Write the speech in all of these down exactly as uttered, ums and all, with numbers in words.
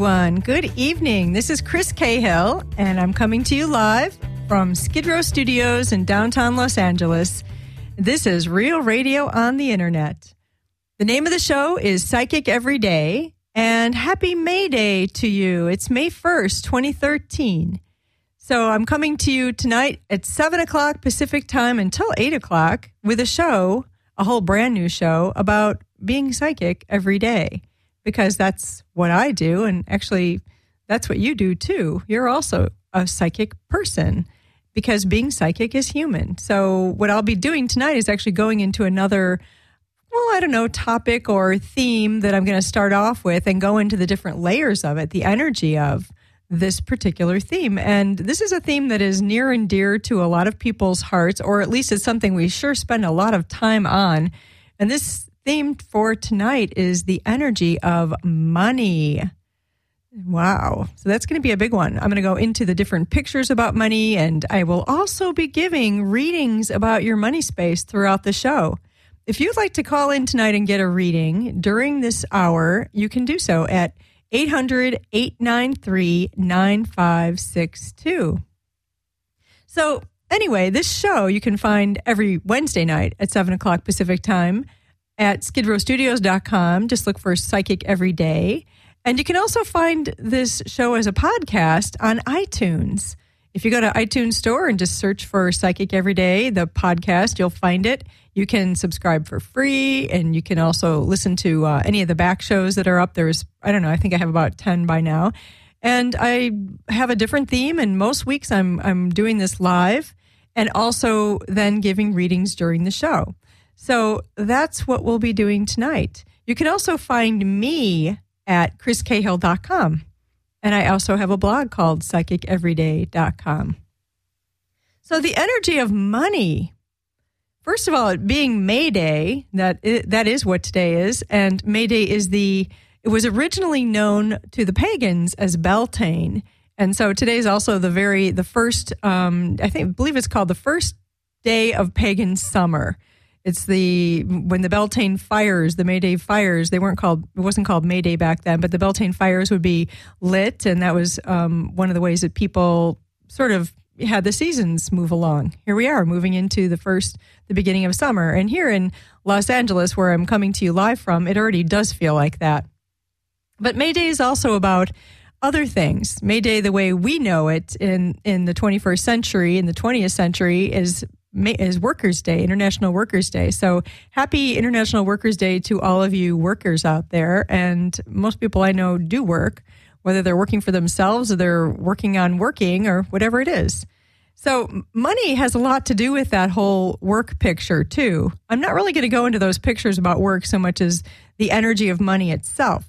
everyone. Good evening. This is Chris Cahill, and I'm coming to you live from Skid Row Studios in downtown Los Angeles. This is Real Radio on the Internet. The name of the show is Psychic Every Day, and happy May Day to you. It's May first, twenty thirteen. So I'm coming to you tonight at seven o'clock Pacific time until eight o'clock with a show, a whole brand new show about being psychic every day. Because that's what I do, and actually that's what you do too. You're also a psychic person because being psychic is human. So what I'll be doing tonight is actually going into another, well, I don't know, topic or theme that I'm going to start off with and go into the different layers of it, the energy of this particular theme. And this is a theme that is near and dear to a lot of people's hearts, or at least it's something we sure spend a lot of time on. And this theme for tonight is the energy of money. Wow. So that's going to be a big one. I'm going to go into the different pictures about money, and I will also be giving readings about your money space throughout the show. If you'd like to call in tonight and get a reading during this hour, you can do so at eight hundred, eight nine three, nine five six two. So anyway, this show you can find every Wednesday night at seven o'clock Pacific time at skid row studios dot com. Just look for Psychic Every Day. And you can also find this show as a podcast on iTunes. If you go to iTunes Store and just search for Psychic Every Day, the podcast, you'll find it. You can subscribe for free, and you can also listen to uh, any of the back shows that are up. There's, I don't know, I think I have about ten by now. And I have a different theme, and most weeks I'm I'm doing this live and also then giving readings during the show. So that's what we'll be doing tonight. You can also find me at chris cahill dot com. And I also have a blog called psychic every day dot com. So the energy of money. First of all, it being May Day, that is, that is what today is. And May Day is the, it was originally known to the pagans as Beltane. And so today is also the very, the first, um, I think, I believe it's called the first day of pagan summer. It's the, when the Beltane fires, the May Day fires, they weren't called, it wasn't called May Day back then, but the Beltane fires would be lit. And that was um, one of the ways that people sort of had the seasons move along. Here we are moving into the first, the beginning of summer. And here in Los Angeles, where I'm coming to you live from, it already does feel like that. But May Day is also about other things. May Day, the way we know it in, in the twenty-first century, in the twentieth century, is is Workers' Day, International Workers' Day. So happy International Workers' Day to all of you workers out there. And most people I know do work, whether they're working for themselves or they're working on working or whatever it is. So money has a lot to do with that whole work picture too. I'm not really going to go into those pictures about work so much as the energy of money itself.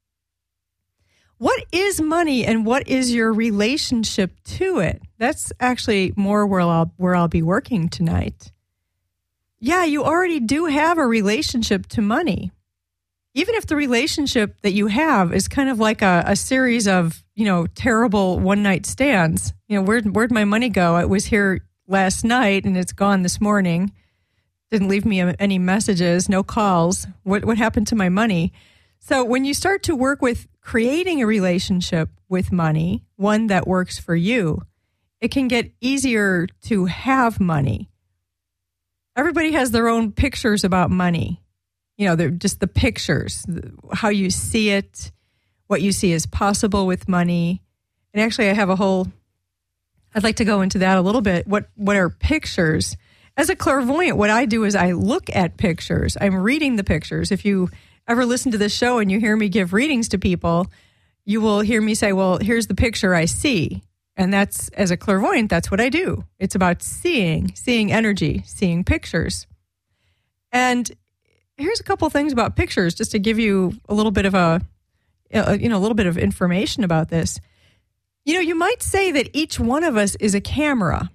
What is money and what is your relationship to it? That's actually more where I'll, where I'll be working tonight. Yeah, you already do have a relationship to money. Even if the relationship that you have is kind of like a, a series of, you know, terrible one-night stands. You know, where'd, where'd my money go? It was here last night and it's gone this morning. Didn't leave me any messages, no calls. What what happened to my money? So when you start to work with creating a relationship with money, one that works for you, it can get easier to have money. Everybody has their own pictures about money. You know, they're just the pictures, how you see it, what you see as possible with money. And actually, I have a whole, I'd like to go into that a little bit. What, what are pictures? As a clairvoyant, what I do is I look at pictures. I'm reading the pictures. If you ever listen to this show and you hear me give readings to people, you will hear me say, well, here's the picture I see. And that's, as a clairvoyant, that's what I do. It's about seeing, seeing energy, seeing pictures. And here's a couple things about pictures, just to give you a little bit of a, you know, a little bit of information about this. You know, you might say that each one of us is a camera.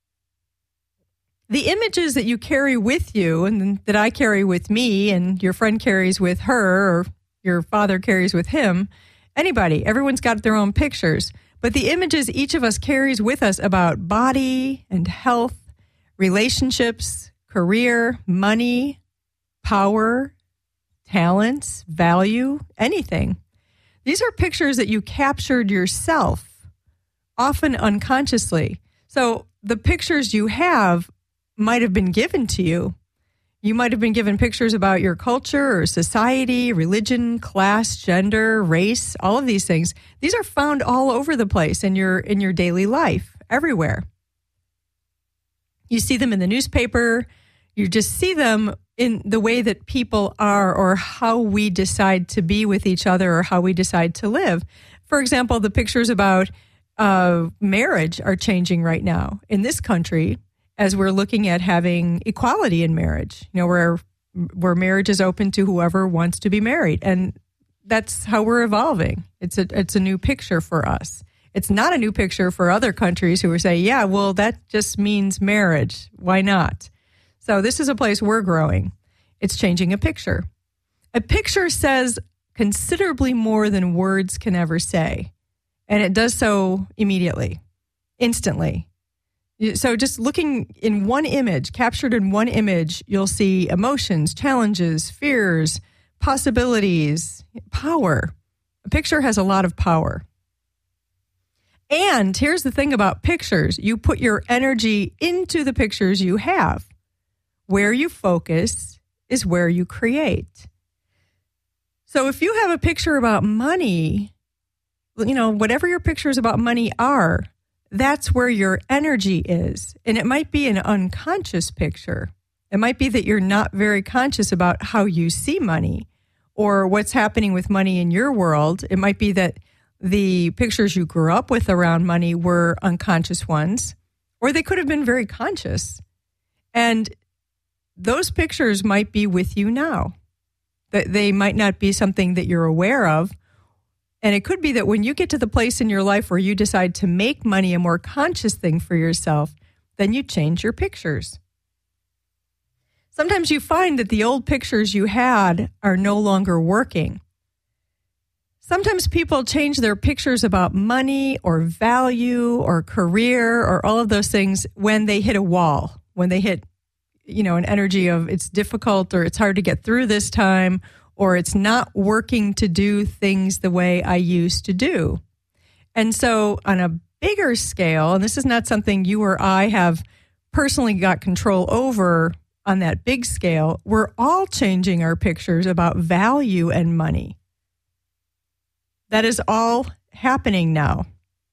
The images that you carry with you and that I carry with me and your friend carries with her or your father carries with him, anybody, everyone's got their own pictures. But the images each of us carries with us about body and health, relationships, career, money, power, talents, value, anything. These are pictures that you captured yourself, often unconsciously. So the pictures you have might have been given to you. You might have been given pictures about your culture or society, religion, class, gender, race, all of these things. These are found all over the place in your in your daily life, everywhere. You see them in the newspaper. You just see them in the way that people are or how we decide to be with each other or how we decide to live. For example, the pictures about uh, marriage are changing right now in this country as we're looking at having equality in marriage, you know, where where marriage is open to whoever wants to be married. And that's how we're evolving. It's a it's a new picture for us. It's not a new picture for other countries who are saying, yeah, well, that just means marriage. Why not? So this is a place we're growing. It's changing a picture. A picture says considerably more than words can ever say. And it does so immediately, instantly. So just looking in one image, captured in one image, you'll see emotions, challenges, fears, possibilities, power. A picture has a lot of power. And here's the thing about pictures. You put your energy into the pictures you have. Where you focus is where you create. So if you have a picture about money, you know, whatever your pictures about money are, that's where your energy is. And it might be an unconscious picture. It might be that you're not very conscious about how you see money or what's happening with money in your world. It might be that the pictures you grew up with around money were unconscious ones, or they could have been very conscious. And those pictures might be with you now. That they might not be something that you're aware of. And it could be that when you get to the place in your life where you decide to make money a more conscious thing for yourself, then you change your pictures. Sometimes you find that the old pictures you had are no longer working. Sometimes people change their pictures about money or value or career or all of those things when they hit a wall, when they hit, you know, an energy of it's difficult or it's hard to get through this time, or it's not working to do things the way I used to do. And so on a bigger scale, and this is not something you or I have personally got control over on that big scale, we're all changing our pictures about value and money. That is all happening now.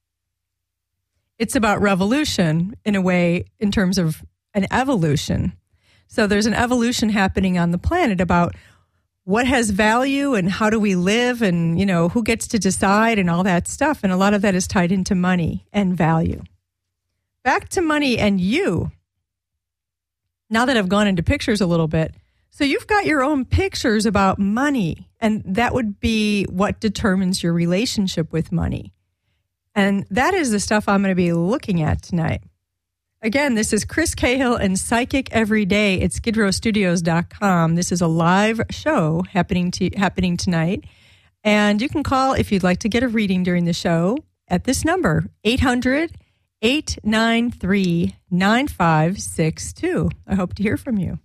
It's about revolution in a way in terms of an evolution. So there's an evolution happening on the planet about what has value and how do we live and, you know, who gets to decide and all that stuff. And a lot of that is tied into money and value. Back to money and you. Now that I've gone into pictures a little bit, so you've got your own pictures about money, and that would be what determines your relationship with money. And that is the stuff I'm going to be looking at tonight. Again, this is Chris Cahill and Psychic Every Day at skid row studios dot com. This is a live show happening to, happening tonight. And you can call if you'd like to get a reading during the show at this number, eight hundred, eight nine three, nine five six two. I hope to hear from you.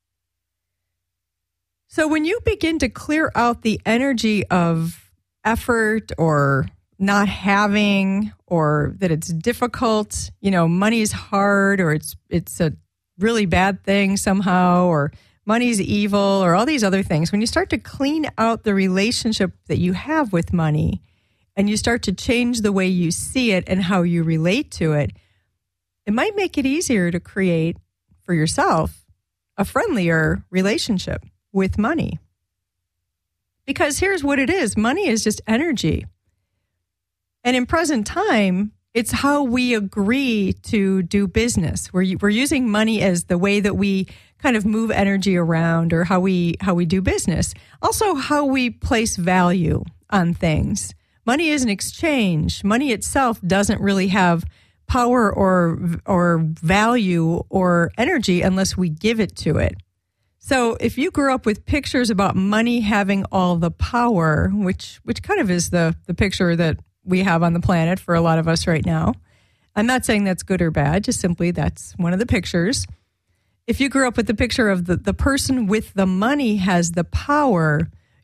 So when you begin to clear out the energy of effort or not having, or that it's difficult, you know, money's hard, or it's it's a really bad thing somehow, or money's evil, or all these other things, when you start to clean out the relationship that you have with money and you start to change the way you see it and how you relate to it, it might make it easier to create for yourself a friendlier relationship with money. Because here's what it is. Money is just energy. And in present time, it's how we agree to do business. We're, we're using money as the way that we kind of move energy around, or how we how we do business. Also, how we place value on things. Money is an exchange. Money itself doesn't really have power or or value or energy unless we give it to it. So if you grew up with pictures about money having all the power, which which kind of is the, the picture that we have on the planet for a lot of us right now. I'm not saying that's good or bad, just simply that's one of the pictures. If you grew up with the picture of the, the person with the money has the power,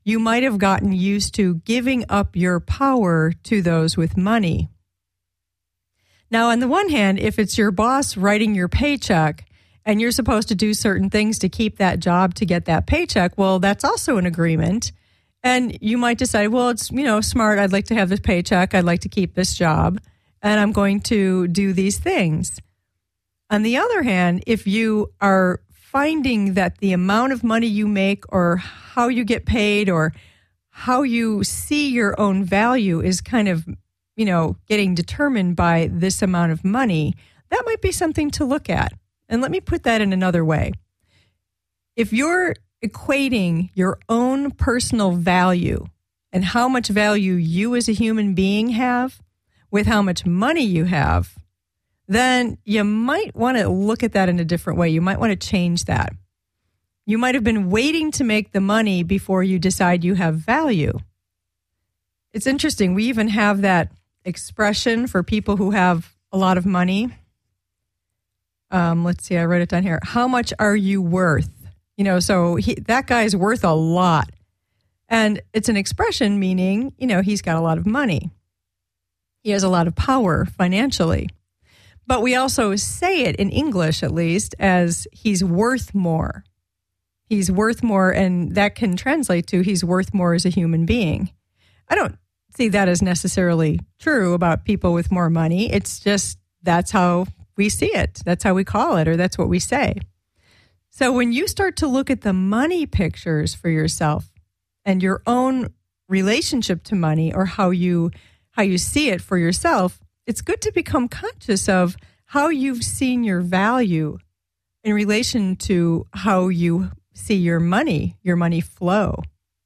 you might have gotten used to giving up your power to those with money. Now, on the one hand, if it's your boss writing your paycheck and you're supposed to do certain things to keep that job to get that paycheck, well, that's also an agreement. And you might decide, well, it's, you know, smart. I'd like to have this paycheck. I'd like to keep this job. And I'm going to do these things. On the other hand, if you are finding that the amount of money you make or how you get paid or how you see your own value is kind of, you know, getting determined by this amount of money, that might be something to look at. And let me put that in another way. If you're equating your own personal value and how much value you as a human being have with how much money you have, then you might want to look at that in a different way. You might want to change that. You might have been waiting to make the money before you decide you have value. It's interesting. We even have that expression for people who have a lot of money. Um, let's see, I wrote it down here. How much are you worth? You know, so he, that guy's worth a lot. And it's an expression meaning, you know, he's got a lot of money. He has a lot of power financially. But we also say it in English, at least, as he's worth more. He's worth more, and that can translate to he's worth more as a human being. I don't see that as necessarily true about people with more money. It's just that's how we see it. That's how we call it, or that's what we say. So when you start to look at the money pictures for yourself and your own relationship to money or how you how you see it for yourself, it's good to become conscious of how you've seen your value in relation to how you see your money, your money flow.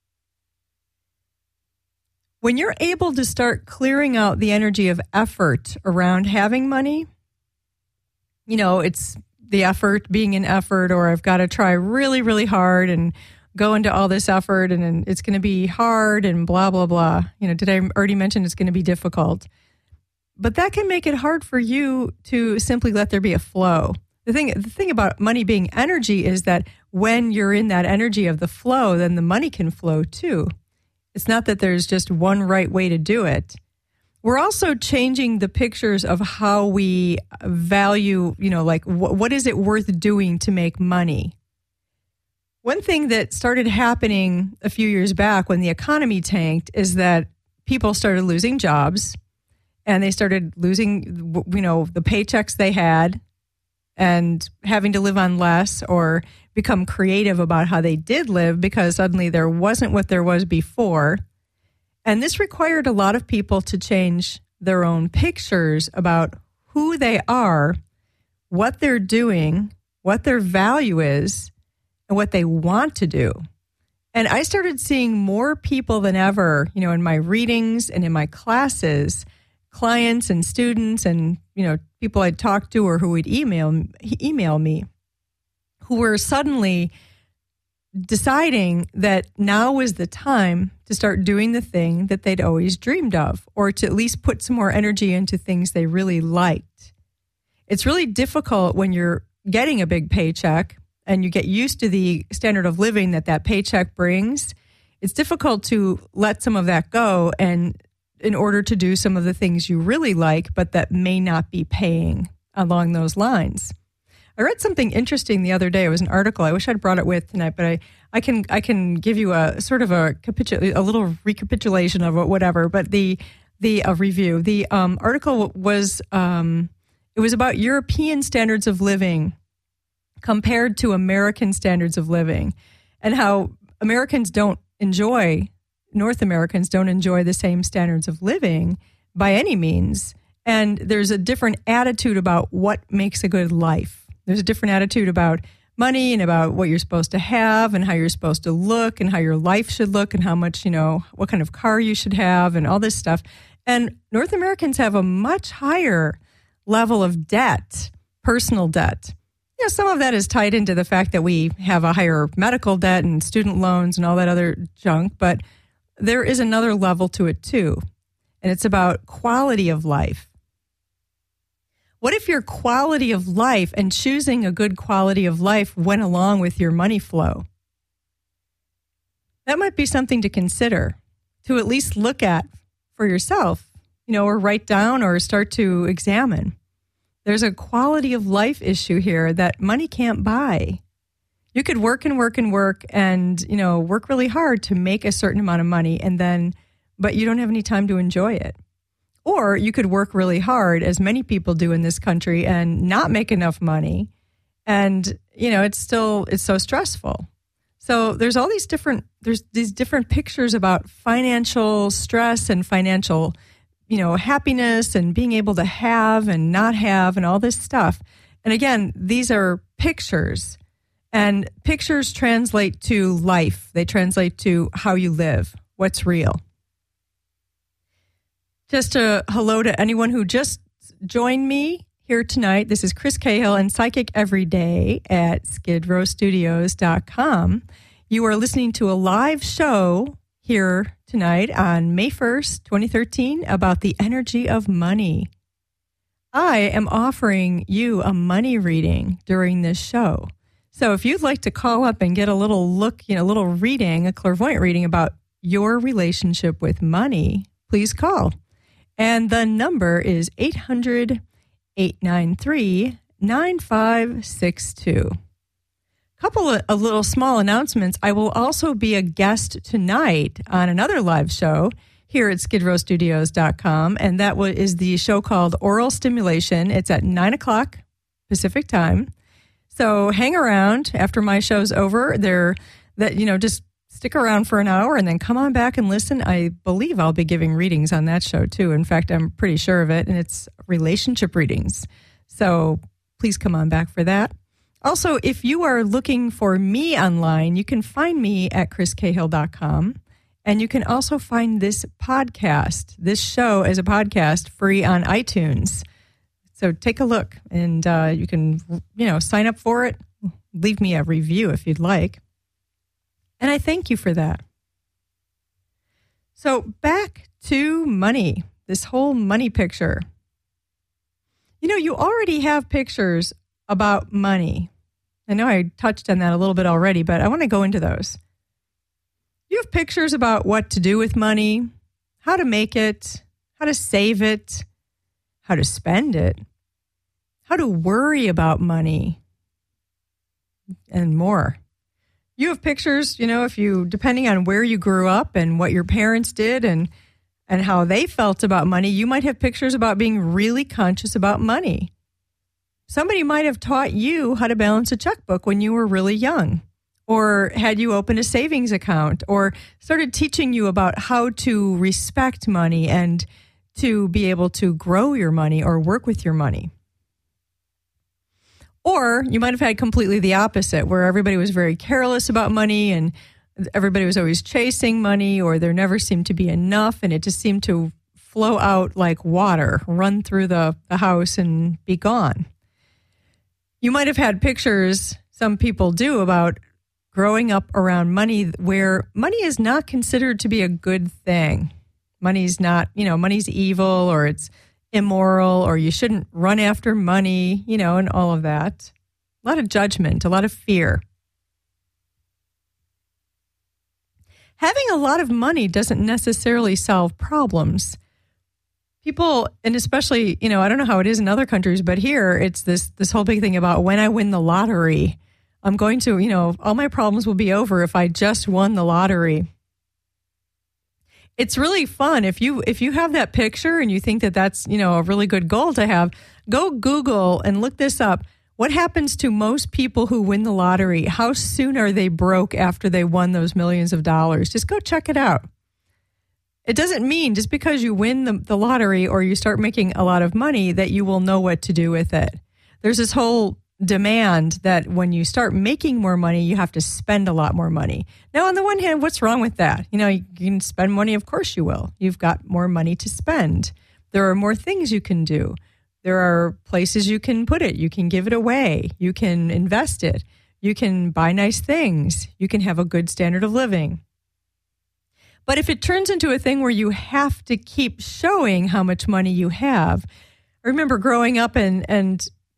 When you're able to start clearing out the energy of effort around having money, you know, it's the effort being an effort, or I've got to try really, really hard and go into all this effort and it's going to be hard and blah, blah, blah. You know, did I already mention it's going to be difficult? But that can make it hard for you to simply let there be a flow. The thing, the thing about money being energy is that when you're in that energy of the flow, then the money can flow too. It's not that there's just one right way to do it. We're also changing the pictures of how we value, you know, like wh- what is it worth doing to make money? One thing that started happening a few years back when the economy tanked is that people started losing jobs and they started losing, you know, the paychecks they had and having to live on less or become creative about how they did live because suddenly there wasn't what there was before. And this required a lot of people to change their own pictures about who they are, what they're doing, what their value is, and what they want to do. And I started seeing more people than ever, you know, in my readings and in my classes, clients and students and, you know, people I'd talk to or who would email, email me, who were suddenly deciding that now was the time to start doing the thing that they'd always dreamed of, or to at least put some more energy into things they really liked. It's really difficult when you're getting a big paycheck and you get used to the standard of living that that paycheck brings. It's difficult to let some of that go and in order to do some of the things you really like, but that may not be paying along those lines. I read something interesting the other day. It was an article. I wish I'd brought it with tonight, but I, I can I can give you a sort of a capitul- a little recapitulation of it, whatever. But the the uh, review, the um, article was um, it was about European standards of living compared to American standards of living, and how Americans don't enjoy North Americans don't enjoy the same standards of living by any means, and there's a different attitude about what makes a good life. There's a different attitude about money and about what you're supposed to have and how you're supposed to look and how your life should look and how much, you know, what kind of car you should have and all this stuff. And North Americans have a much higher level of debt, personal debt. You know, some of that is tied into the fact that we have a higher medical debt and student loans and all that other junk, but there is another level to it too. And it's about quality of life. What if your quality of life and choosing a good quality of life went along with your money flow? that might be something to consider, to at least look at for yourself, you know, or write down or start to examine. There's a quality of life issue here that money can't buy. You could work and work and work and, you know, work really hard to make a certain amount of money and then, but you don't have any time to enjoy it. Or you could work really hard, as many people do in this country, and not make enough money. And, you know, it's still, it's so stressful. So there's all these different, there's these different pictures about financial stress and financial, you know, happiness and being able to have and not have and all this stuff. And again, these are pictures, and pictures translate to life. They translate to how you live, what's real. Just a hello to anyone who just joined me here tonight. This is Chris Cahill and Psychic Every Day at skid row studios dot com. You are listening to a live show here tonight on May first, twenty thirteen, about the energy of money. I am offering you a money reading during this show. So if you'd like to call up and get a little look, you know, a little reading, a clairvoyant reading about your relationship with money, please call. And the number is eight hundred, eight nine three, nine five six two. A couple of, of little small announcements. I will also be a guest tonight on another live show here at skid row studios dot com, and that is the show called Oral Stimulation. It's at nine o'clock Pacific time. So hang around after my show's over. There, that you know, just stick around for an hour and then come on back and listen. I believe I'll be giving readings on that show too. In fact, I'm pretty sure of it, and it's relationship readings. So please come on back for that. Also, if you are looking for me online, you can find me at chris cahill dot com, and you can also find this podcast, this show as a podcast, free on iTunes. So take a look, and uh, you can, you know, sign up for it. Leave me a review if you'd like. And I thank you for that. So back to money, this whole money picture. You know, you already have pictures about money. I know I touched on that a little bit already, but I want to go into those. You have pictures about what to do with money, how to make it, how to save it, how to spend it, how to worry about money, and more. You have pictures, you know, if you, depending on where you grew up and what your parents did and and how they felt about money, you might have pictures about being really conscious about money. Somebody might have taught you how to balance a checkbook when you were really young, or had you open a savings account, or started teaching you about how to respect money and to be able to grow your money or work with your money. Or you might have had completely the opposite, where everybody was very careless about money and everybody was always chasing money, or there never seemed to be enough and it just seemed to flow out like water, run through the, the house and be gone. You might have had pictures, some people do, about growing up around money where money is not considered to be a good thing. Money's not, you know, money's evil, or it's immoral, or you shouldn't run after money, you know, and all of that. A lot of judgment, a lot of fear. Having a lot of money doesn't necessarily solve problems. People, and especially, you know, I don't know how it is in other countries, but here it's this this whole big thing about when I win the lottery, I'm going to, you know, all my problems will be over if I just won the lottery. It's really fun. If you if you have that picture and you think that that's, you know, a really good goal to have, go Google and look this up. What happens to most people who win the lottery? How soon are they broke after they won those millions of dollars? Just go check it out. It doesn't mean just because you win the, the lottery or you start making a lot of money that you will know what to do with it. There's this whole demand that when you start making more money, you have to spend a lot more money. Now, on the one hand, what's wrong with that? You know, you can spend money. Of course you will. You've got more money to spend. There are more things you can do. There are places you can put it. You can give it away. You can invest it. You can buy nice things. You can have a good standard of living. But if it turns into a thing where you have to keep showing how much money you have, I remember growing up and, and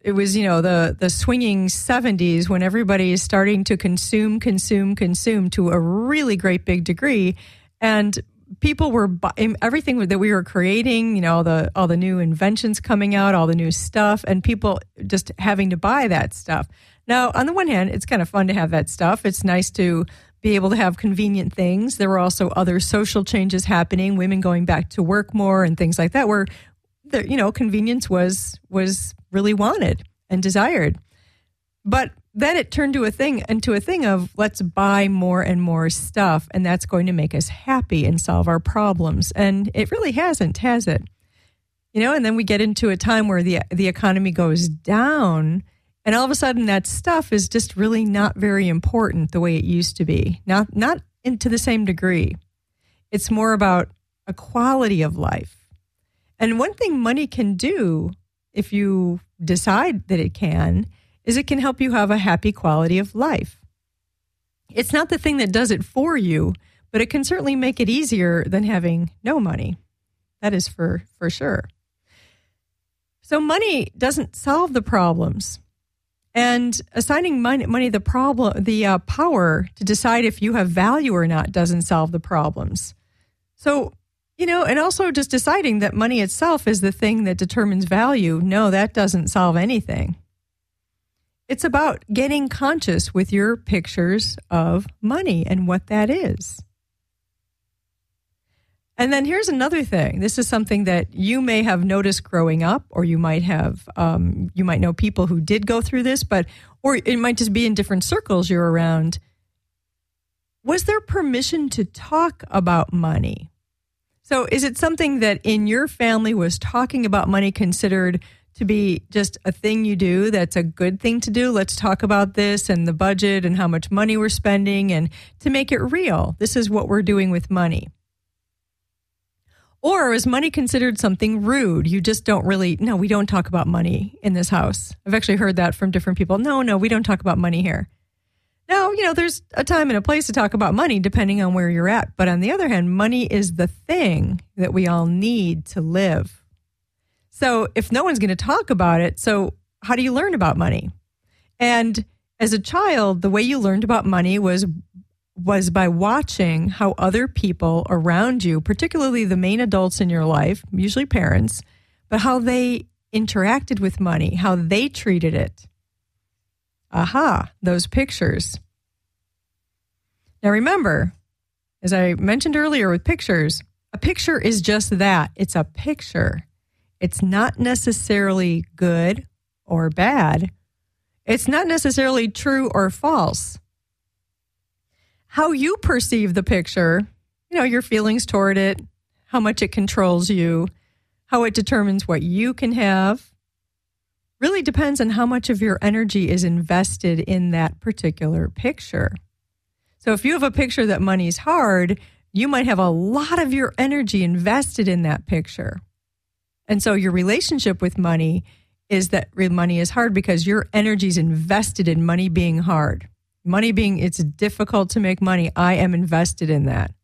it was, you know, the, the swinging seventies when everybody is starting to consume, consume, consume to a really great big degree. And people were buying everything that we were creating, you know, all the, all the new inventions coming out, all the new stuff, and people just having to buy that stuff. Now, on the one hand, it's kind of fun to have that stuff. It's nice to be able to have convenient things. There were also other social changes happening, women going back to work more and things like that, where, the, you know, convenience was was really wanted and desired. But then it turned to a thing into a thing of let's buy more and more stuff, and that's going to make us happy and solve our problems. And it really hasn't, has it? You know, and then we get into a time where the the economy goes down, and all of a sudden that stuff is just really not very important the way it used to be. Not not in, to the same degree. It's more about a quality of life. And one thing money can do, if you decide that it can, is it can help you have a happy quality of life. It's not the thing that does it for you, but it can certainly make it easier than having no money. That is for, for sure. So money doesn't solve the problems. And assigning money, money the problem, the uh, power to decide if you have value or not doesn't solve the problems. So, you know, and also just deciding that money itself is the thing that determines value, no, that doesn't solve anything. It's about getting conscious with your pictures of money and what that is. And then here's another thing. This is something that you may have noticed growing up, or you might have, um, you might know people who did go through this, but, or it might just be in different circles you're around. Was there permission to talk about money? So is it something that in your family was talking about money considered to be just a thing you do that's a good thing to do? Let's talk about this and the budget and how much money we're spending, and to make it real. This is what we're doing with money. Or is money considered something rude? You just don't really, no, we don't talk about money in this house. I've actually heard that from different people. No, no, we don't talk about money here. Now, you know, there's a time and a place to talk about money depending on where you're at. But on the other hand, money is the thing that we all need to live. So if no one's going to talk about it, so how do you learn about money? And as a child, the way you learned about money was was by watching how other people around you, particularly the main adults in your life, usually parents, but how they interacted with money, how they treated it. Aha, those pictures. Now remember, as I mentioned earlier with pictures, a picture is just that. It's a picture. It's not necessarily good or bad. It's not necessarily true or false. How you perceive the picture, you know, your feelings toward it, how much it controls you, how it determines what you can have, really depends on how much of your energy is invested in that particular picture. So if you have a picture that money's hard, you might have a lot of your energy invested in that picture. And so your relationship with money is that money is hard because your energy is invested in money being hard. Money being, it's difficult to make money. I am invested in that.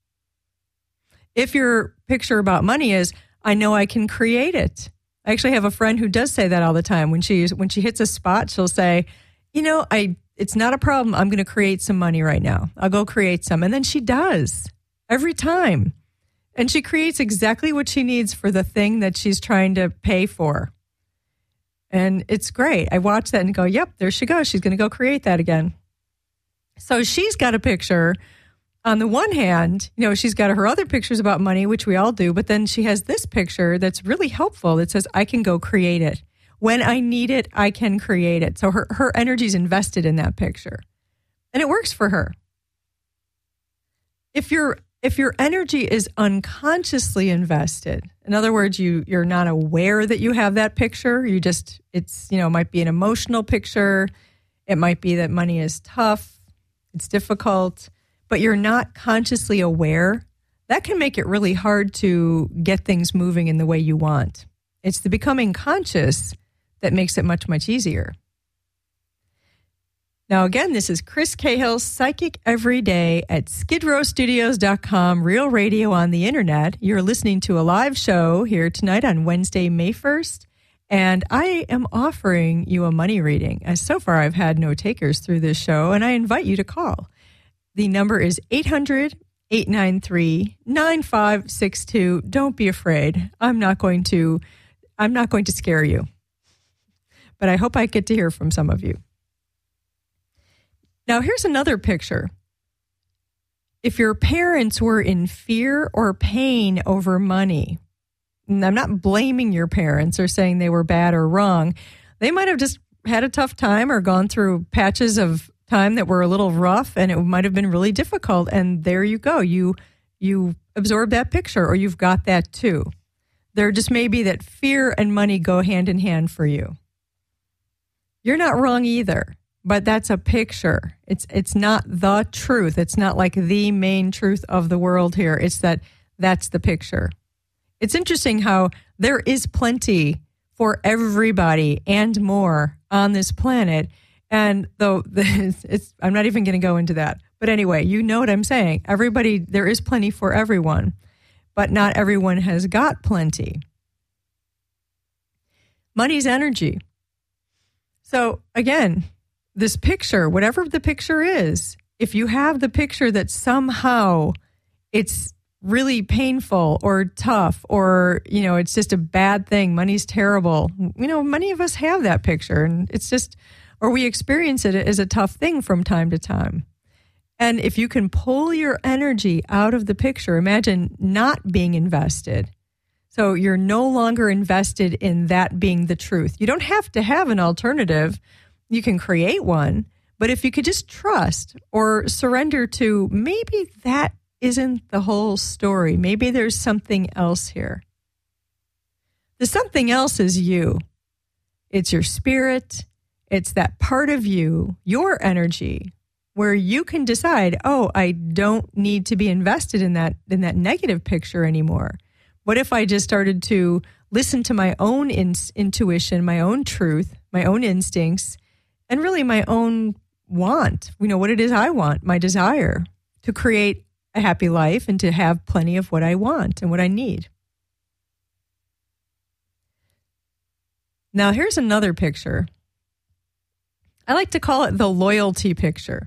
If your picture about money is, I know I can create it. I actually have a friend who does say that all the time. When she when she hits a spot, she'll say, you know, I it's not a problem. I'm going to create some money right now. I'll go create some. And then she does every time. And she creates exactly what she needs for the thing that she's trying to pay for. And it's great. I watch that and go, yep, there she goes. She's going to go create that again. So she's got a picture. On the one hand, you know, she's got her other pictures about money, which we all do, but then she has this picture that's really helpful that says, I can go create it. When I need it, I can create it. So her, her energy's invested in that picture. And it works for her. If your if your energy is unconsciously invested, in other words, you you're not aware that you have that picture, you just, it's, you know, it might be an emotional picture, it might be that money is tough, it's difficult, but you're not consciously aware, that can make it really hard to get things moving in the way you want. It's the becoming conscious that makes it much, much easier. Now, again, this is Chris Cahill, Psychic Every Day at skid row studios dot com, Real Radio on the Internet. You're listening to a live show here tonight on Wednesday, May first. And I am offering you a money reading. As so far, I've had no takers through this show, and I invite you to call. The number is eight hundred, eight nine three, nine five six two. Don't be afraid. I'm not going to, I'm not going to scare you. But I hope I get to hear from some of you. Now, here's another picture. If your parents were in fear or pain over money, and I'm not blaming your parents or saying they were bad or wrong. They might have just had a tough time or gone through patches of time that were a little rough, and it might have been really difficult. And there you go. You you absorb that picture, or you've got that too. There just may be that fear and money go hand in hand for you. You're not wrong either, but that's a picture. It's it's not the truth. It's not like the main truth of the world here. It's that that's the picture. It's interesting how there is plenty for everybody and more on this planet. And though it's, it's, I'm not even going to go into that. But anyway, you know what I'm saying. Everybody, there is plenty for everyone, but not everyone has got plenty. Money's energy. So again, this picture, whatever the picture is, if you have the picture that somehow it's really painful or tough, or, you know, it's just a bad thing, money's terrible. You know, many of us have that picture, and it's just, or we experience it as a tough thing from time to time. And if you can pull your energy out of the picture, imagine not being invested. So you're no longer invested in that being the truth. You don't have to have an alternative. You can create one, but if you could just trust or surrender to maybe that isn't the whole story. Maybe there's something else here. The something else is you. It's your spirit. It's that part of you, your energy, where you can decide, oh, I don't need to be invested in that, in that negative picture anymore. What if I just started to listen to my own in- intuition, my own truth, my own instincts, and really my own want, you know, what it is I want, my desire to create a happy life and to have plenty of what I want and what I need. Now, here's another picture. I like to call it the loyalty picture.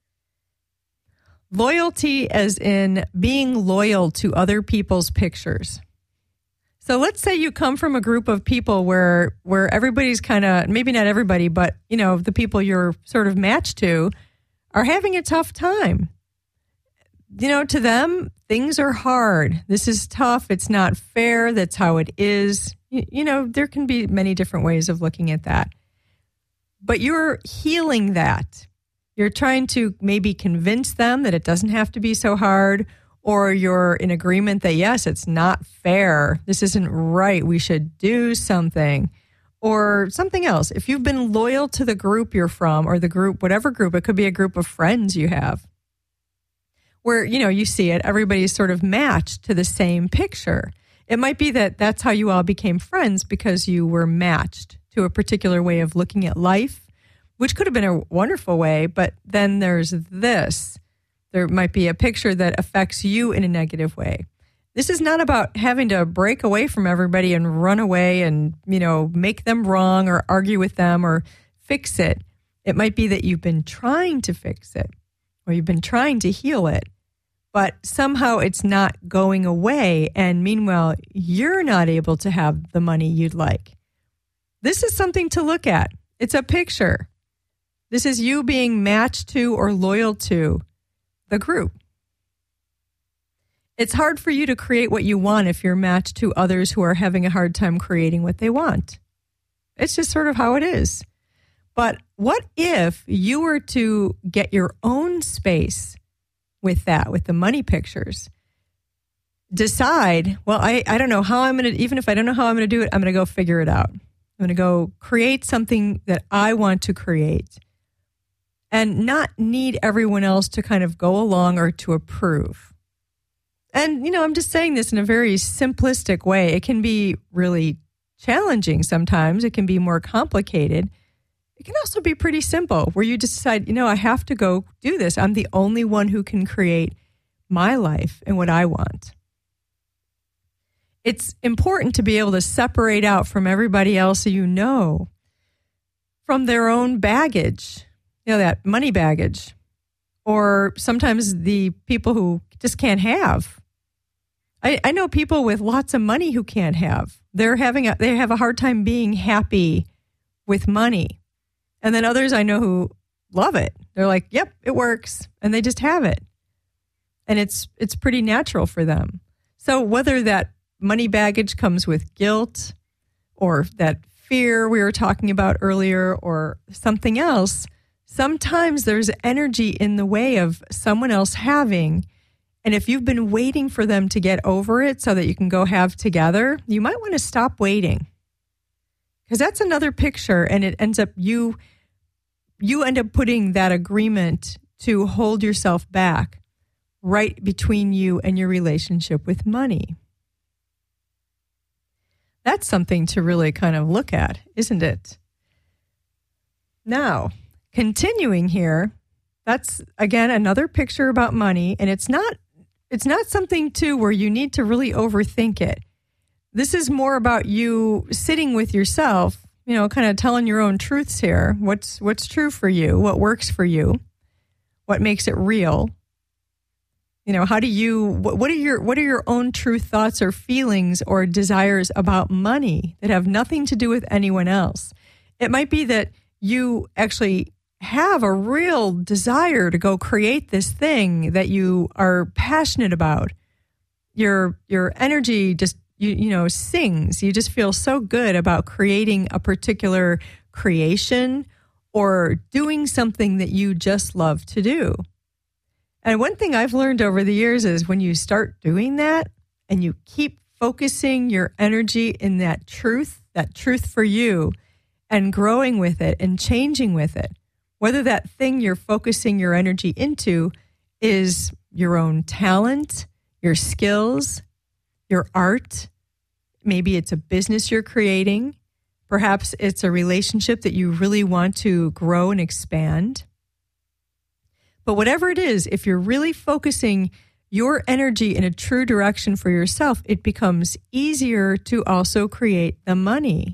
Loyalty as in being loyal to other people's pictures. So let's say you come from a group of people where where everybody's kind of, maybe not everybody, but, you know, the people you're sort of matched to are having a tough time. You know, to them, things are hard. This is tough. It's not fair. That's how it is. You, you know, there can be many different ways of looking at that. But you're healing that. You're trying to maybe convince them that it doesn't have to be so hard, or you're in agreement that, yes, it's not fair. This isn't right. We should do something, or something else. If you've been loyal to the group you're from, or the group, whatever group, it could be a group of friends you have, where, you know, you see it, everybody's sort of matched to the same picture. It might be that that's how you all became friends, because you were matched to a particular way of looking at life, which could have been a wonderful way, but then there's this. There might be a picture that affects you in a negative way. This is not about having to break away from everybody and run away and, you know, make them wrong or argue with them or fix it. It might be that you've been trying to fix it, or you've been trying to heal it, but somehow it's not going away. And meanwhile, you're not able to have the money you'd like. This is something to look at. It's a picture. This is you being matched to or loyal to the group. It's hard for you to create what you want if you're matched to others who are having a hard time creating what they want. It's just sort of how it is. But what if you were to get your own space with that, with the money pictures? Decide, well, I, I don't know how I'm going to, even if I don't know how I'm going to do it, I'm going to go figure it out. I'm going to go create something that I want to create and not need everyone else to kind of go along or to approve. And, you know, I'm just saying this in a very simplistic way. It can be really challenging sometimes. It can be more complicated. It can also be pretty simple, where you just decide, you know, I have to go do this. I'm the only one who can create my life and what I want. it's important to be able to separate out from everybody else you know from their own baggage, you know, that money baggage, or sometimes the people who just can't have. I, I know people with lots of money who can't have. They're having a, they have a hard time being happy with money. And then others I know who love it. They're like, yep, it works. And they just have it. And it's it's pretty natural for them. So whether that money baggage comes with guilt or that fear we were talking about earlier or something else, sometimes there's energy in the way of someone else having. And if you've been waiting for them to get over it so that you can go have together, you might want to stop waiting. Because that's another picture, and it ends up you you end up putting that agreement to hold yourself back right between you and your relationship with money. That's something to really kind of look at, isn't it? Now, continuing here, that's, again, another picture about money, and it's not it's not something, too, where you need to really overthink it. This is more about you sitting with yourself, you know, kind of telling your own truths here. What's what's true for you? What works for you? What makes it real? You know, how do you, what, what are your, what are your own true thoughts or feelings or desires about money that have nothing to do with anyone else? It might be that you actually have a real desire to go create this thing that you are passionate about. Your, your energy just, you, you know, sings. You just feel so good about creating a particular creation or doing something that you just love to do. And one thing I've learned over the years is when you start doing that and you keep focusing your energy in that truth, that truth for you, and growing with it and changing with it, whether that thing you're focusing your energy into is your own talent, your skills, your art, maybe it's a business you're creating, perhaps it's a relationship that you really want to grow and expand. But whatever it is, if you're really focusing your energy in a true direction for yourself, it becomes easier to also create the money.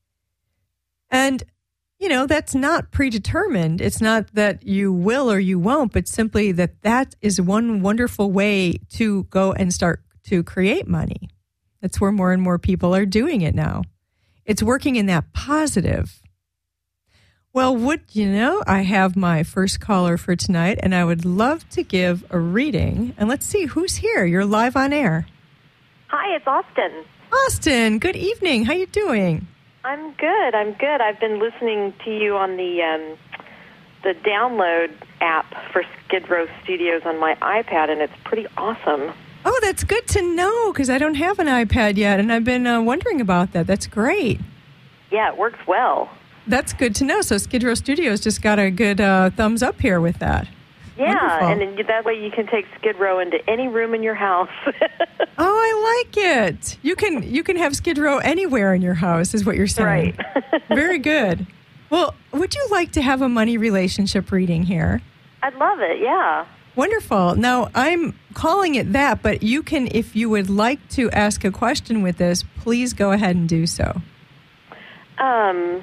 And, you know, that's not predetermined. It's not that you will or you won't, but simply that that is one wonderful way to go and start to create money. That's where more and more people are doing it now. It's working in that positive. Well, would you know, I have my first caller for tonight, and I would love to give a reading. And let's see, who's here? You're live on air. Hi, it's Austin. Austin, good evening. How you doing? I'm good. I'm good. I've been listening to you on the um, the download app for Skid Row Studios on my iPad, and it's pretty awesome. Oh, that's good to know, because I don't have an iPad yet, and I've been uh, wondering about that. That's great. Yeah, it works well. That's good to know. So Skid Row Studios just got a good uh, thumbs up here with that. Yeah, Wonderful. and then that way you can take Skid Row into any room in your house. Oh, I like it. You can you can have Skid Row anywhere in your house, is what you're saying. Right. Very good. Well, would you like to have a money relationship reading here? I'd love it, yeah. Wonderful. Now, I'm calling it that, but you can, if you would like to ask a question with this, please go ahead and do so. Um...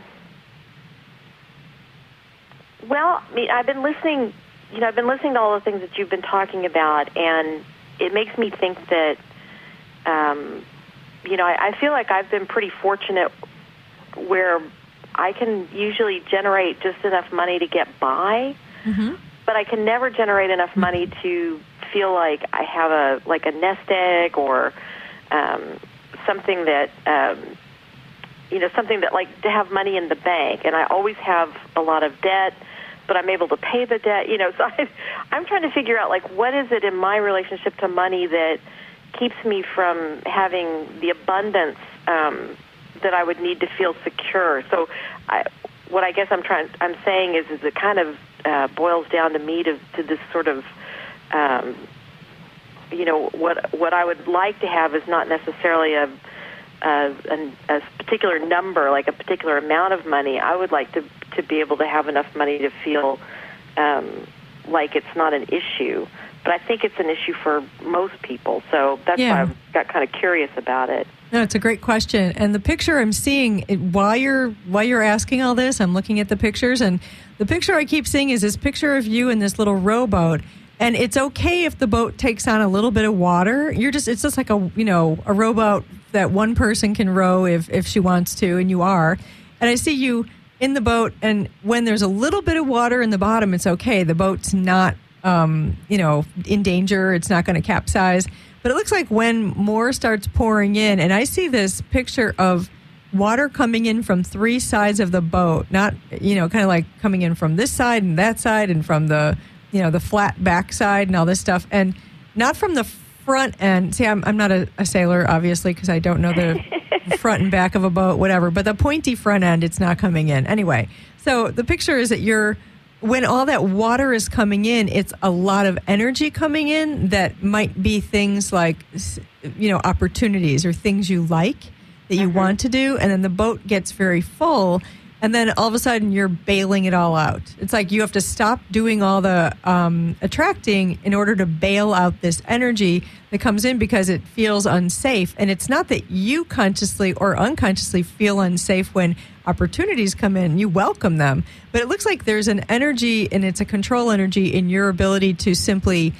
Well, I mean, I've been listening, you know, I've been listening to all the things that you've been talking about, and it makes me think that, um, you know, I, I feel like I've been pretty fortunate where I can usually generate just enough money to get by, mm-hmm. but I can never generate enough money to feel like I have a, like a nest egg or um, something that, um, you know, something that, like, to have money in the bank. And I always have a lot of debt, but I'm able to pay the debt, you know. So I, I'm trying to figure out, like, what is it in my relationship to money that keeps me from having the abundance um, that I would need to feel secure. So I, what I guess I'm trying, I'm saying is, is it kind of uh, boils down to me to, to this sort of, um, you know, what what I would like to have is not necessarily a A, a, a particular number, like a particular amount of money. I would like to, to be able to have enough money to feel um, like it's not an issue. But I think it's an issue for most people. So that's yeah. why I got kind of curious about it. No, it's a great question. And the picture I'm seeing it, while you're while you're asking all this, I'm looking at the pictures, and the picture I keep seeing is this picture of you in this little rowboat. And it's okay if the boat takes on a little bit of water. You're just it's just like a you know a rowboat that one person can row if if she wants to, and you are. And I see you in the boat, and when there's a little bit of water in the bottom, it's okay. The boat's not um, you know in danger. It's not going to capsize. But it looks like when more starts pouring in, and I see this picture of water coming in from three sides of the boat, not you know kind of like coming in from this side and that side, and from the you know, the flat backside and all this stuff, and not from the front end. See, I'm, I'm not a, a sailor, obviously, because I don't know the front and back of a boat, whatever, but the pointy front end, it's not coming in. Anyway, so the picture is that you're, when all that water is coming in, it's a lot of energy coming in that might be things like, you know, opportunities or things you like that you mm-hmm. want to do, and then the boat gets very full. And then all of a sudden, you're bailing it all out. It's like you have to stop doing all the um, attracting in order to bail out this energy that comes in because it feels unsafe. And it's not that you consciously or unconsciously feel unsafe when opportunities come in. You welcome them. But it looks like there's an energy, and it's a control energy in your ability to simply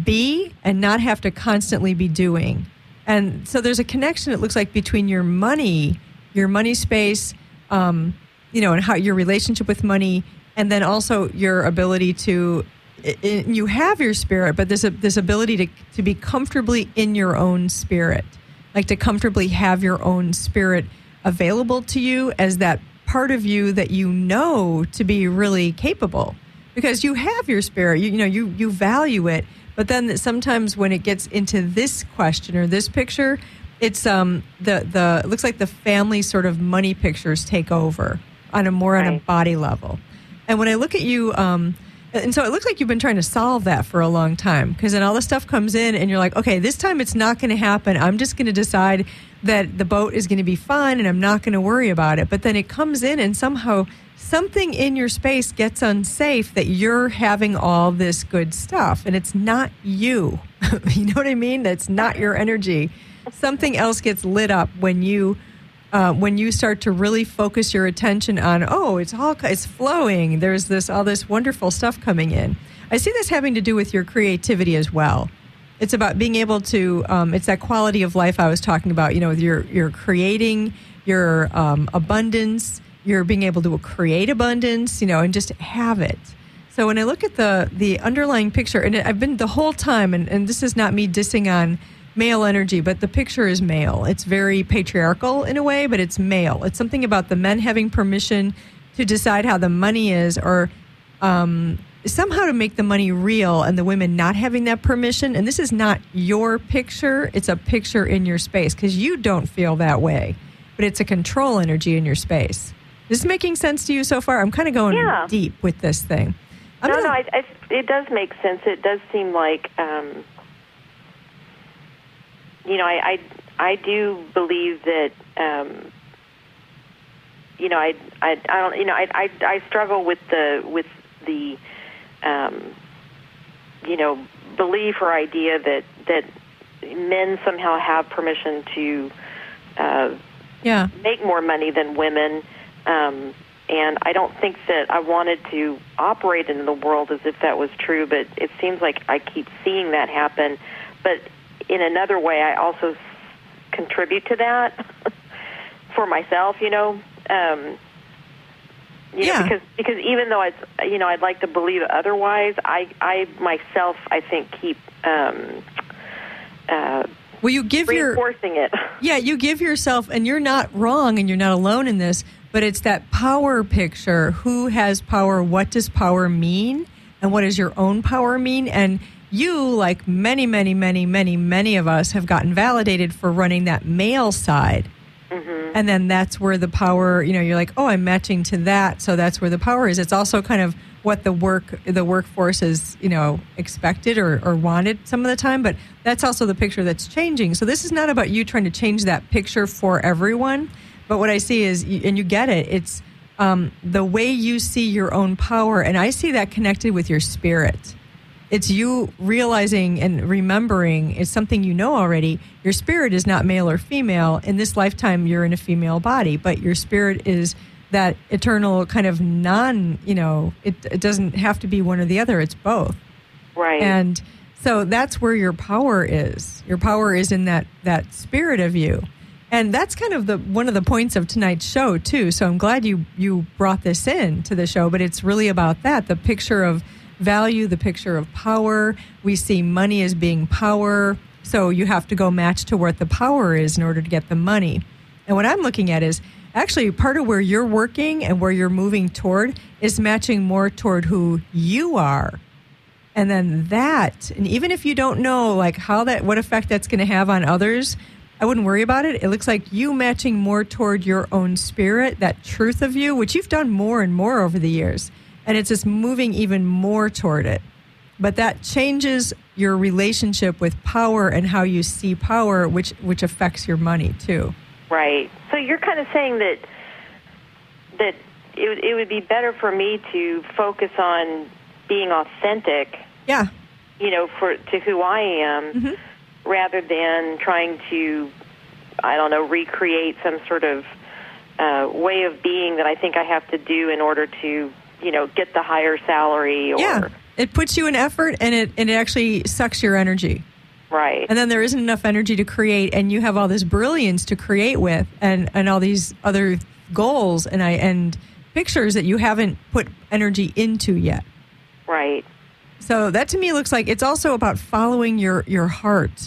be and not have to constantly be doing. And so there's a connection, it looks like, between your money, your money space, um, you know, and how your relationship with money, and then also your ability to, it, you have your spirit, but there's a, this ability to, to be comfortably in your own spirit, like to comfortably have your own spirit available to you as that part of you that you know to be really capable, because you have your spirit, you, you know, you, you value it, but then sometimes when it gets into this question or this picture, it's um the, the, it looks like the family sort of money pictures take over on a more right. on a body level. And when I look at you, um, and so it looks like you've been trying to solve that for a long time, because then all the stuff comes in and you're like, okay, this time it's not going to happen. I'm just going to decide that the boat is going to be fine and I'm not going to worry about it. But then it comes in and somehow something in your space gets unsafe that you're having all this good stuff. And it's not you. You know what I mean? That's not your energy. Something else gets lit up when you Uh, when you start to really focus your attention on, oh, it's all it's flowing. There's this all this wonderful stuff coming in. I see this having to do with your creativity as well. It's about being able to. Um, it's that quality of life I was talking about. You know, you're you're creating your um, abundance. You're being able to create abundance. You know, and just have it. So when I look at the the underlying picture, and I've been the whole time, and, and this is not me dissing on male energy, but the picture is male. It's very patriarchal in a way, but it's male. It's something about the men having permission to decide how the money is, or um, somehow to make the money real, and the women not having that permission. And this is not your picture. It's a picture in your space, because you don't feel that way, but it's a control energy in your space. Is this making sense to you so far? I'm kind of going yeah. deep with this thing. I'm no, gonna... no, I, I, it does make sense. It does seem like... Um You know, I, I, I do believe that, um, you know, I, I, I don't, you know, I, I, I struggle with the, with the, um, you know, belief or idea that, that men somehow have permission to, uh, yeah. make more money than women. Um, and I don't think that I wanted to operate in the world as if that was true, but it seems like I keep seeing that happen. But in another way, I also contribute to that for myself, you know, um, you yeah. know, because because even though it's, you know, I'd like to believe otherwise, I, I myself, I think, keep um, uh, well, you give reinforcing your, it. Yeah, you give yourself, and you're not wrong, and you're not alone in this, but it's that power picture. Who has power? What does power mean? And what does your own power mean? And you, like many, many, many, many, many of us, have gotten validated for running that male side. Mm-hmm. And then that's where the power, you know, you're like, oh, I'm matching to that, so that's where the power is. It's also kind of what the work, the workforce is, you know, expected or, or wanted some of the time, but that's also the picture that's changing. So this is not about you trying to change that picture for everyone, but what I see is, and you get it, it's um, the way you see your own power, and I see that connected with your spirit. It's you realizing and remembering is something you know already. Your spirit is not male or female. In this lifetime, you're in a female body, but your spirit is that eternal kind of non, you know, it, it doesn't have to be one or the other. It's both. Right. And so that's where your power is. Your power is in that, that spirit of you. And that's kind of the one of the points of tonight's show, too. So I'm glad you, you brought this in to the show, but it's really about that, the picture of value, the picture of power. We see money as being power, so you have to go match to what the power is in order to get the money. And what I'm looking at is actually part of where you're working and where you're moving toward is matching more toward who you are. And then that, and even if you don't know like how that, what effect that's going to have on others, I wouldn't worry about it. It looks like you matching more toward your own spirit, that truth of you, which you've done more and more over the years. And it's just moving even more toward it. But that changes your relationship with power and how you see power, which which affects your money, too. Right. So you're kind of saying that that it, would- it would be better for me to focus on being authentic, Yeah. you know, for to who I am, Mm-hmm. rather than trying to, I don't know, recreate some sort of uh, way of being that I think I have to do in order to, you know, get the higher salary. Or, Yeah. It puts you in effort, and it and it actually sucks your energy. Right. And then there isn't enough energy to create, and you have all this brilliance to create with, and, and all these other goals and I and pictures that you haven't put energy into yet. Right. So that to me looks like it's also about following your, your heart,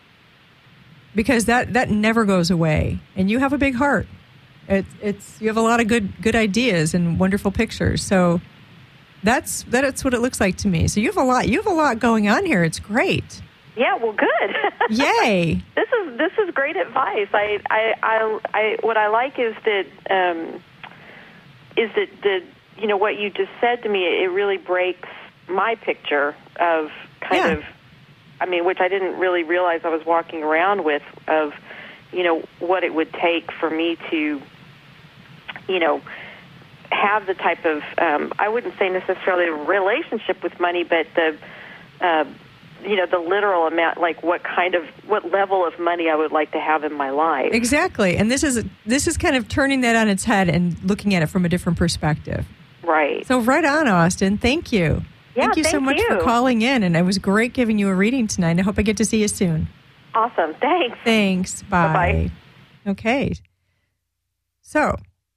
because that, that never goes away, and you have a big heart. It's it's you have a lot of good good ideas and wonderful pictures. So that's that's what it looks like to me. So you have a lot you have a lot going on here. It's great. Yeah. Well, good. Yay. This is this is great advice. I I, I, I what I like is that um, is that the you know what you just said to me. It really breaks my picture of kind Yeah. of, I mean, which I didn't really realize I was walking around with, of, you know, what it would take for me to, you know, have the type of, um, I wouldn't say necessarily a relationship with money, but the, uh, you know, the literal amount, like what kind of, what level of money I would like to have in my life. Exactly. And this is this is kind of turning that on its head and looking at it from a different perspective. Right. So right on, Austin. Thank you. Yeah, thank you so thank much for you. calling in, and it was great giving you a reading tonight. I hope I get to see you soon. Awesome. Thanks. Thanks. Bye. Bye-bye. Okay. So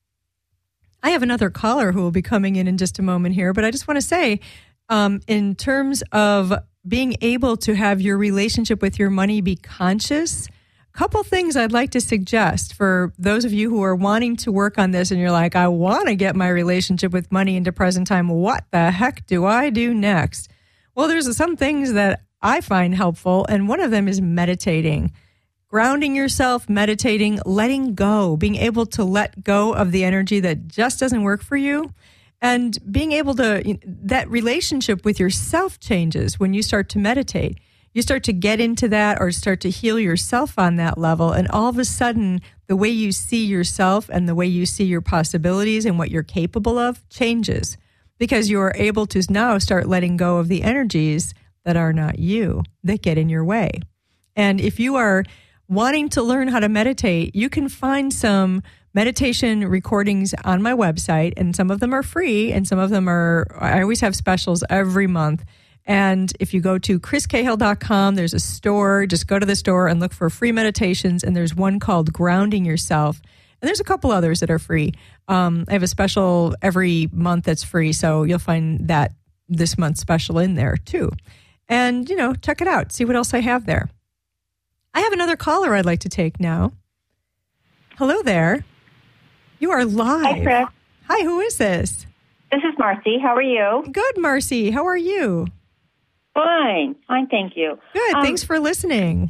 I have another caller who will be coming in in just a moment here, but I just want to say, um, in terms of being able to have your relationship with your money be conscious, a couple things I'd like to suggest for those of you who are wanting to work on this and you're like, I want to get my relationship with money into present time. What the heck do I do next? Well, there's some things that I find helpful, and one of them is meditating. Grounding yourself, meditating, letting go, being able to let go of the energy that just doesn't work for you, and being able to, that relationship with yourself changes when you start to meditate. You start to get into that or start to heal yourself on that level, and all of a sudden, the way you see yourself and the way you see your possibilities and what you're capable of changes, because you are able to now start letting go of the energies that are not you, that get in your way. And if you are wanting to learn how to meditate, you can find some meditation recordings on my website, and some of them are free, and some of them are, I always have specials every month. And if you go to chris cahill dot com, there's a store. Just go to the store and look for free meditations, and there's one called Grounding Yourself. And there's a couple others that are free. Um, I have a special every month that's free, so you'll find that this month's special in there too. And, you know, check it out. See what else I have there. I have another caller I'd like to take now. Hello there. You are live. Hi, Chris. Hi, who is this? This is Marcy. How are you? Good, Marcy. How are you? Fine. Fine, thank you. Good. Um, Thanks for listening.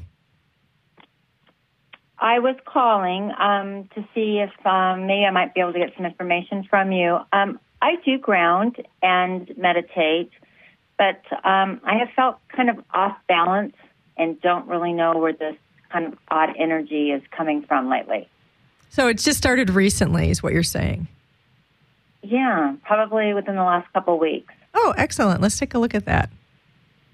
I was calling um, to see if um, maybe I might be able to get some information from you. Um, I do ground and meditate, but um, I have felt kind of off balance and don't really know where this kind of odd energy is coming from lately. So it's just started recently is what you're saying? Yeah, probably within the last couple of weeks. Oh, excellent. Let's take a look at that.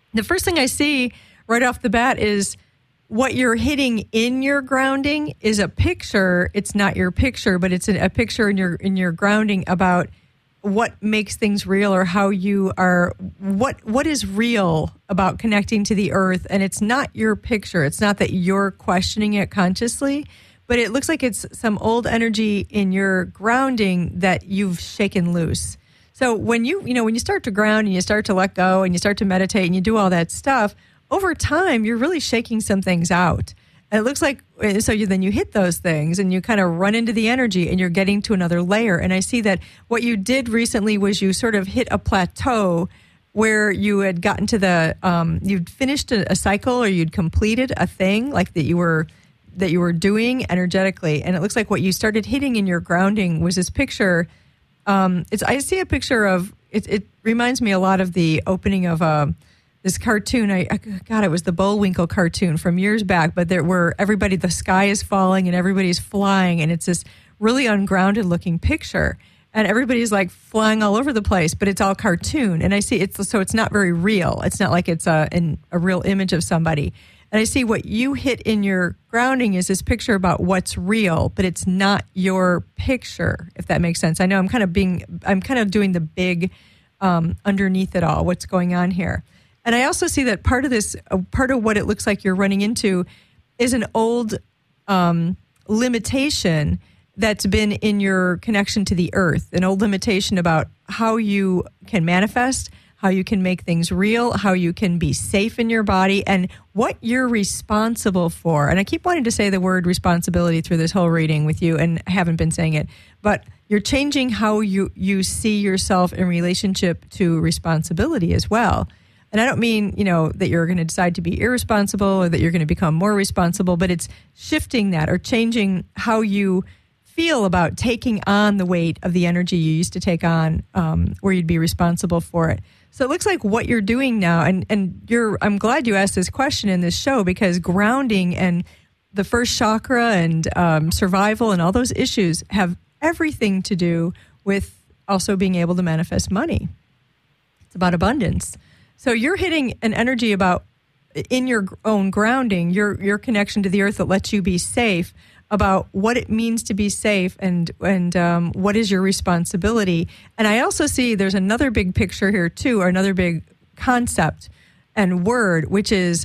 The first thing I see right off the bat is what you're hitting in your grounding is a picture. It's not your picture, but it's a, a picture in your in your grounding about what makes things real, or how you are, what what is real about connecting to the earth. And it's not your picture. It's not that you're questioning it consciously, but it looks like it's some old energy in your grounding that you've shaken loose. So when you, you know, when you start to ground and you start to let go and you start to meditate and you do all that stuff, over time, you're really shaking some things out. And it looks like, so you, then you hit those things and you kind of run into the energy and you're getting to another layer. And I see that what you did recently was you sort of hit a plateau where you had gotten to the, um, you'd finished a, a cycle, or you'd completed a thing like that you were, that you were doing energetically. And it looks like what you started hitting in your grounding was this picture. Um, it's, I see a picture of, it, it reminds me a lot of the opening of a, this cartoon. I, I God, it was the Bullwinkle cartoon from years back, but there were everybody, the sky is falling and everybody's flying, and it's this really ungrounded looking picture, and everybody's like flying all over the place, but it's all cartoon. And I see it's, so it's not very real. It's not like it's a, an, a real image of somebody. And I see what you hit in your grounding is this picture about what's real, but it's not your picture, if that makes sense. I know I'm kind of being, I'm kind of doing the big um, underneath it all, what's going on here. And I also see that part of this, uh, part of what it looks like you're running into is an old um, limitation that's been in your connection to the earth, an old limitation about how you can manifest, how you can make things real, how you can be safe in your body, and what you're responsible for. And I keep wanting to say the word responsibility through this whole reading with you, and I haven't been saying it, but you're changing how you, you see yourself in relationship to responsibility as well. And I don't mean, you know, that you're going to decide to be irresponsible or that you're going to become more responsible, but it's shifting that or changing how you feel about taking on the weight of the energy you used to take on, um, where you'd be responsible for it. So it looks like what you're doing now, and, and you're, I'm glad you asked this question in this show, because grounding and the first chakra and um, survival and all those issues have everything to do with also being able to manifest money. It's about abundance. So you're hitting an energy about, in your own grounding, your your connection to the earth that lets you be safe, about what it means to be safe and and um, what is your responsibility. And I also see there's another big picture here too, or another big concept and word, which is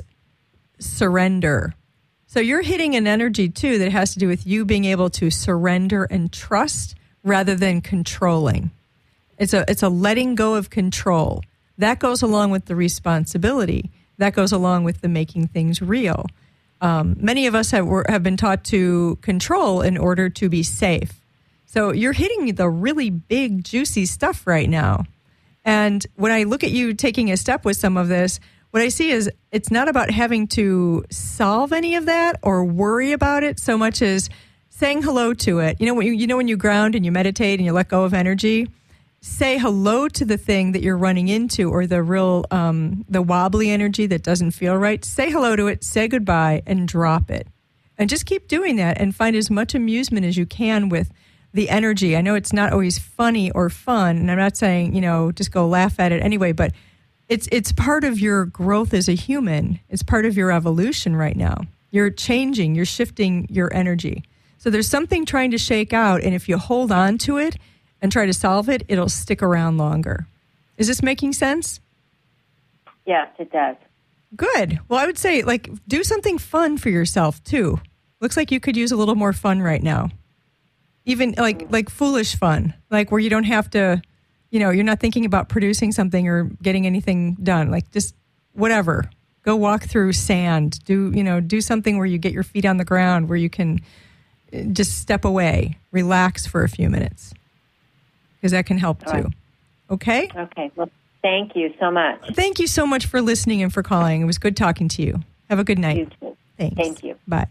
surrender. So you're hitting an energy too that has to do with you being able to surrender and trust rather than controlling. It's a it's a letting go of control. That goes along with the responsibility. That goes along with the making things real. Um, many of us have were, have been taught to control in order to be safe. So you're hitting the really big, juicy stuff right now. And when I look at you taking a step with some of this, what I see is it's not about having to solve any of that or worry about it so much as saying hello to it. You know, when you, you know when you ground and you meditate and you let go of energy, say hello to the thing that you're running into, or the real, um, the wobbly energy that doesn't feel right. Say hello to it, say goodbye, and drop it. And just keep doing that and find as much amusement as you can with the energy. I know it's not always funny or fun, and I'm not saying, you know, just go laugh at it anyway, but it's it's part of your growth as a human. It's part of your evolution right now. You're changing, you're shifting your energy. So there's something trying to shake out, and if you hold on to it and try to solve it, it'll stick around longer. Is this making sense? Yes, it does. Good. Well, I would say, like, do something fun for yourself, too. Looks like you could use a little more fun right now. Even, like, like foolish fun, like where you don't have to, you know, you're not thinking about producing something or getting anything done. Like, just whatever. Go walk through sand. Do, you know, do something where you get your feet on the ground, where you can just step away, relax for a few minutes. Because that can help, too. Right. Okay? Okay. Well, thank you so much. Thank you so much for listening and for calling. It was good talking to you. Have a good night. You too. Thanks. Thank you. Bye.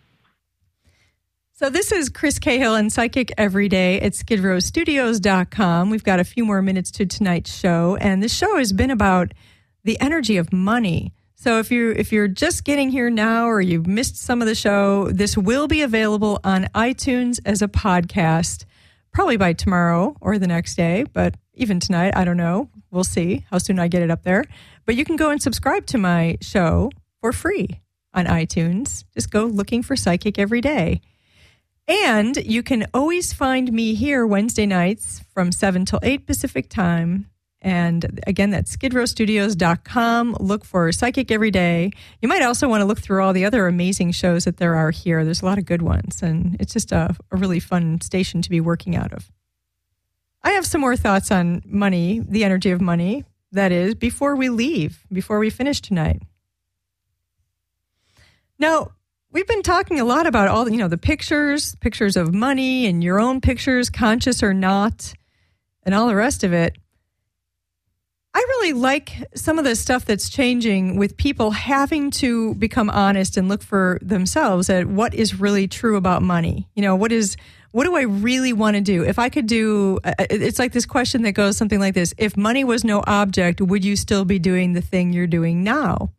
So this is Chris Cahill and Psychic Every Day at skid row studios dot com. We've got a few more minutes to tonight's show. And this show has been about the energy of money. So if you're, if you're just getting here now or you've missed some of the show, this will be available on iTunes as a podcast. Probably by tomorrow or the next day, but even tonight, I don't know. We'll see how soon I get it up there. But you can go and subscribe to my show for free on iTunes. Just go looking for Psychic Every Day. And you can always find me here Wednesday nights from seven till eight Pacific time. And again, that's skid row studios dot com. Look for Psychic Every Day. You might also want to look through all the other amazing shows that there are here. There's a lot of good ones, and it's just a, a really fun station to be working out of. I have some more thoughts on money, the energy of money, that is, before we leave, before we finish tonight. Now, we've been talking a lot about all the, you know, the pictures, pictures of money and your own pictures, conscious or not, and all the rest of it. I really like some of the stuff that's changing with people having to become honest and look for themselves at what is really true about money. You know, what is, what do I really want to do? If I could do, it's like this question that goes something like this. If money was no object, would you still be doing the thing you're doing now?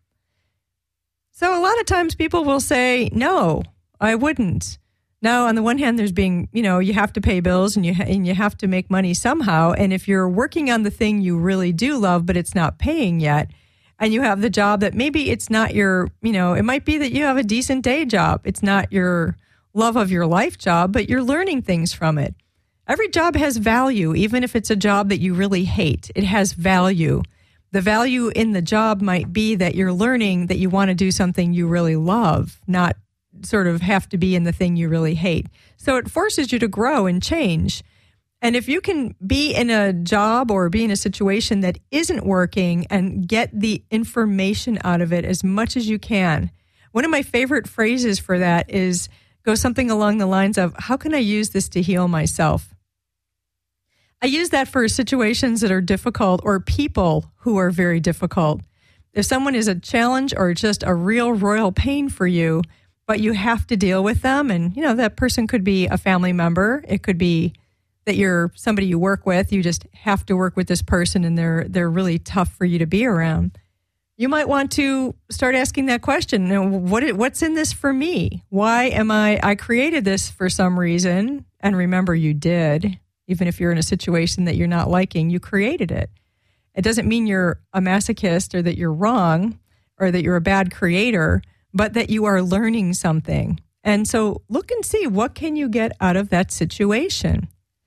So a lot of times people will say, no, I wouldn't. Now, on the one hand, there's being, you know, you have to pay bills and you ha- and you have to make money somehow. And if you're working on the thing you really do love, but it's not paying yet, and you have the job that maybe it's not your, you know, it might be that you have a decent day job. It's not your love of your life job, but you're learning things from it. Every job has value, even if it's a job that you really hate. It has value. The value in the job might be that you're learning that you want to do something you really love, not sort of have to be in the thing you really hate. So it forces you to grow and change. And if you can be in a job or be in a situation that isn't working and get the information out of it as much as you can, one of my favorite phrases for that is go something along the lines of, how can I use this to heal myself? I use that for situations that are difficult or people who are very difficult. If someone is a challenge or just a real royal pain for you, but you have to deal with them. And, you know, that person could be a family member. It could be that you're somebody you work with. You just have to work with this person and they're they're really tough for you to be around. You might want to start asking that question. You know, what what's in this for me? Why am I, I created this for some reason. And remember, you did. Even if you're in a situation that you're not liking, you created it. It doesn't mean you're a masochist or that you're wrong or that you're a bad creator, but that you are learning something. And so look and see, what can you get out of that situation?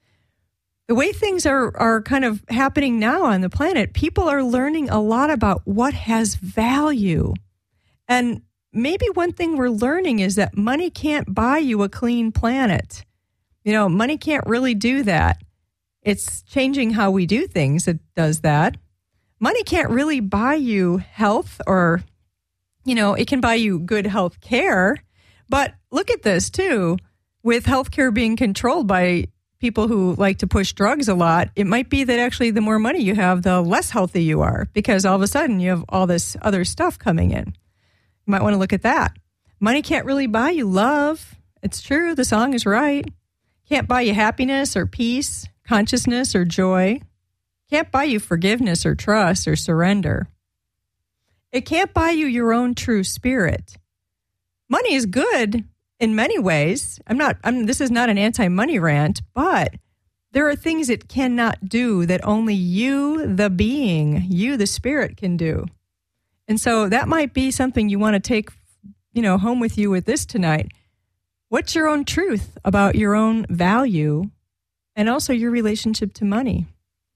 The way things are, are kind of happening now on the planet, people are learning a lot about what has value. And maybe one thing we're learning is that money can't buy you a clean planet. You know, money can't really do that. It's changing how we do things that does that. Money can't really buy you health or, you know, it can buy you good health care. But look at this, too. With health care being controlled by people who like to push drugs a lot, it might be that actually the more money you have, the less healthy you are, because all of a sudden you have all this other stuff coming in. You might want to look at that. Money can't really buy you love. It's true. The song is right. Can't buy you happiness or peace, consciousness or joy. Can't buy you forgiveness or trust or surrender. It can't buy you your own true spirit. Money is good in many ways. I'm not, I'm, this is not an anti-money rant, but there are things it cannot do that only you, the being, you, the spirit, can do. And so that might be something you want to take, you know, home with you with this tonight. What's your own truth about your own value and also your relationship to money?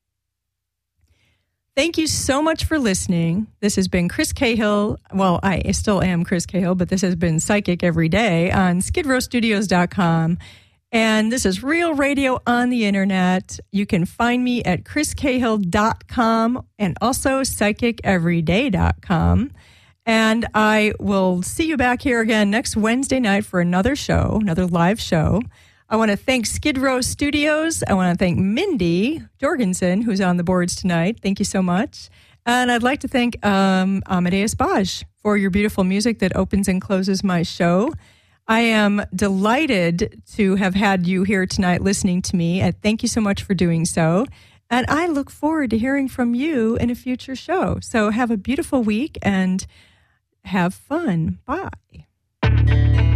Thank you so much for listening. This has been Chris Cahill. Well, I still am Chris Cahill, but this has been Psychic Every Day on skid row studios dot com. And this is Real Radio on the Internet. You can find me at chris cahill dot com and also psychic every day dot com. And I will see you back here again next Wednesday night for another show, another live show. I want to thank Skid Row Studios. I want to thank Mindy Jorgensen, who's on the boards tonight. Thank you so much. And I'd like to thank um, Amadeus Baj for your beautiful music that opens and closes my show. I am delighted to have had you here tonight listening to me, and thank you so much for doing so. And I look forward to hearing from you in a future show. So have a beautiful week and have fun. Bye.